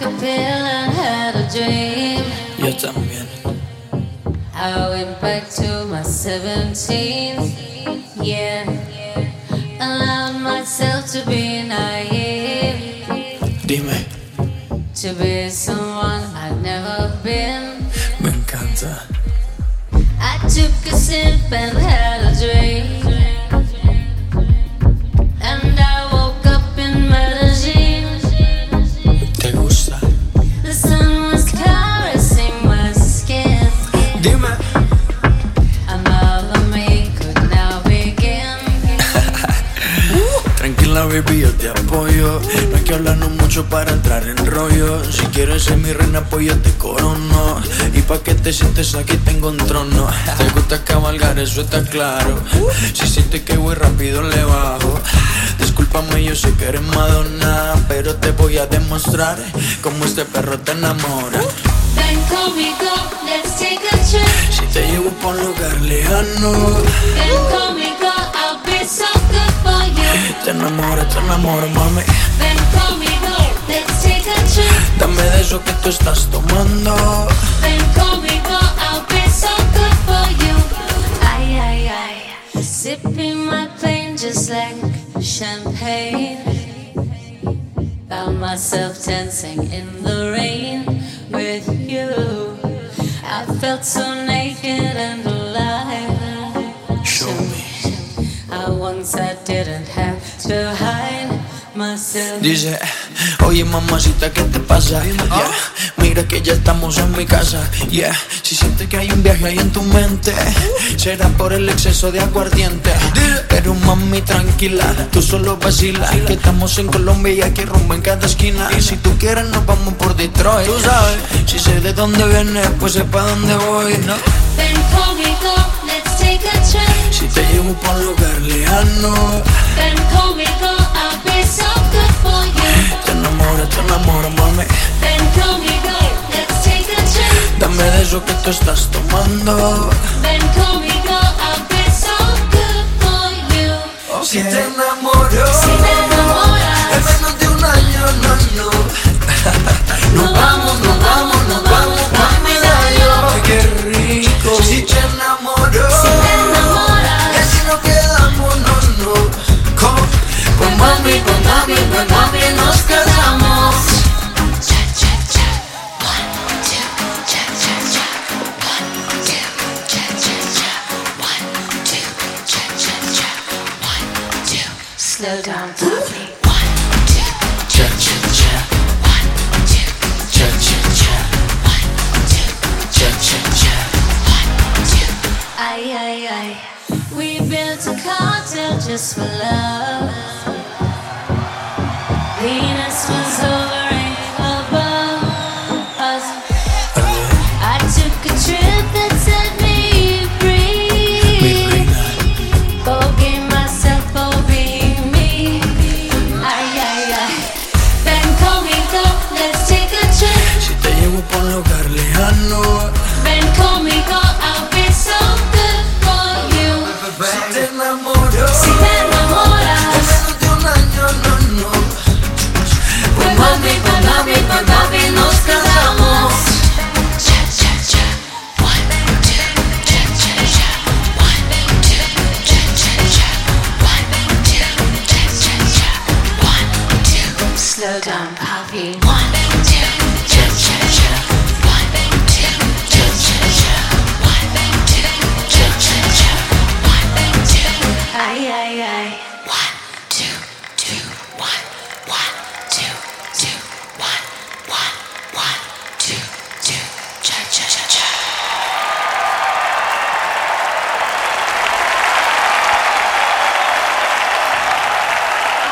a pill and had a dream. Yo también. I went back to my 17th year. Allowed myself to be naive. Dime, To be someone I'd never been. me encanta. I took a sip and had a drink. And I woke up in Medellin. ¿Te gusta? The sun was caressing my skin. Dime. Another me could now begin. Tranquila, baby, yo te apoyo. No hay que hablarnos mucho para entrar en rollo. Si quieres ser mi reina, pues yo te corono. Y pa' que te sientes aquí tengo un trono. Te gusta cabalgar, eso está claro. Si sientes que voy rápido, le bajo. Discúlpame, yo sé que eres Madonna, pero te voy a demostrar cómo este perro te enamora. Ven conmigo, let's take a trip. Si te llevo pa' un lugar lejano, Ven conmigo, I'll be so good for you. te enamoro, mami. Ven conmigo, let's take a trip. Dame de eso que tú estás tomando. Ven conmigo, I'll be so good for you. Ay, ay, ay. Sipping my pain just like champagne. Found myself dancing in the rain with you. I felt so naked and alive. Show me. Once I didn't have to hide myself. Dice, oye mamacita, ¿qué te pasa? Yeah. Mira que ya estamos en mi casa. Yeah. Si sientes que hay un viaje ahí en tu mente, será por el exceso de aguardiente. Pero mami, tranquila, tú solo vacila, que estamos en Colombia y aquí rumbo en cada esquina. Y si tú quieres nos vamos por Detroit. Tú sabes, si sé de dónde vienes, pues sé pa' dónde voy, ¿no? Ven conmigo, let's take a trip. Si te llevo pa' un lugar lejano, Ven conmigo, I'll be so good for you. te enamoro, mami. Ven conmigo, let's take a trip. Dame de eso que tú estás tomando. Ven conmigo, I'll be so good for you. Okay. Si te enamoro, Si te enamoras, en menos de un año, no. Nos vamos pa' medallo. Ay, qué rico. Si te enamoro, si te enamoras, y así nos quedamos, no. Con mami nos casamos. cha cha cha, 1, 2, cha cha cha, 1, 2, cha cha cha, 1, 2, cha cha cha, 1, 2. Slow down, papi. 1, 2, Cha cha cha, 1, 2, cha cha cha, 1, 2. cha cha cha. Ay, ay, ay. We built a cartel just for love. Venus was hovering above us. I took a trip that set me Mi free. reina, Forgave myself for being me. Ay, ay, ay. Ven conmigo, let's take a trip. si te llevo pa' un lugar lejano, Ven conmigo, I'll be so good for you. si te enamoro, Si te enamoras, en menos de un año, no. pues mami, nos casamos. Cha cha cha, 1, 2, cha cha cha, 1, 2, cha cha cha, 1, 2, cha cha cha, 1, 2. Slow down, papi. 1, 2, cha cha cha, 1, 2, cha cha cha, 1, 2, cha cha cha, 1, 2. Ay, ay, ay.